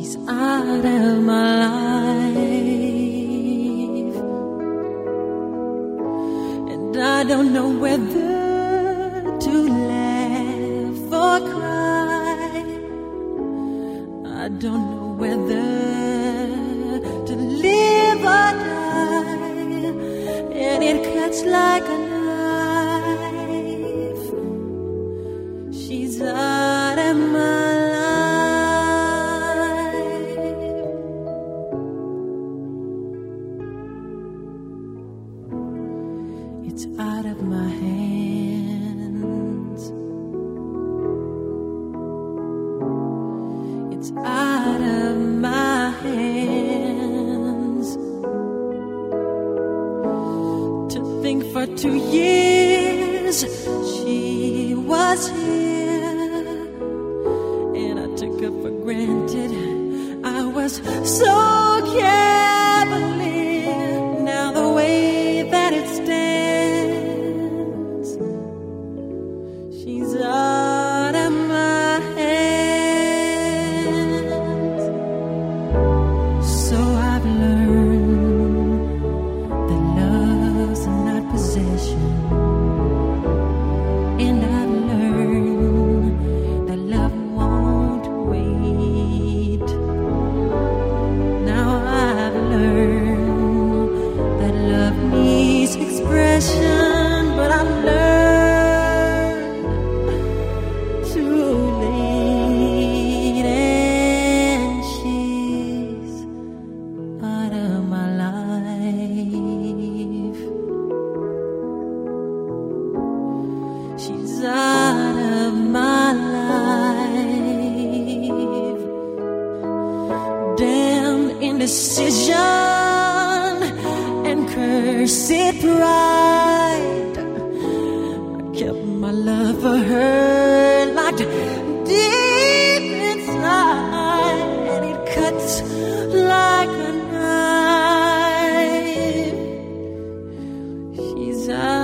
out of my life, and I don't know whether to laugh or cry. I don't know whether to live or die, and it cuts like a knife. She's out of my life. It's out of my hands. It's out of my hands. To think for 2 years she was here, and I took her for granted. I was so cavalier. Now the way that it stands, she's out of my hands. So I've learned that love's not possession, and I've learned that love won't wait. Now I've learned that love needs expression, but I've learned too late, and she's out of my life. She's out of my life. Damn indecision and cursed pride. I kept my love for her locked deep inside, and it cuts like a knife. She's out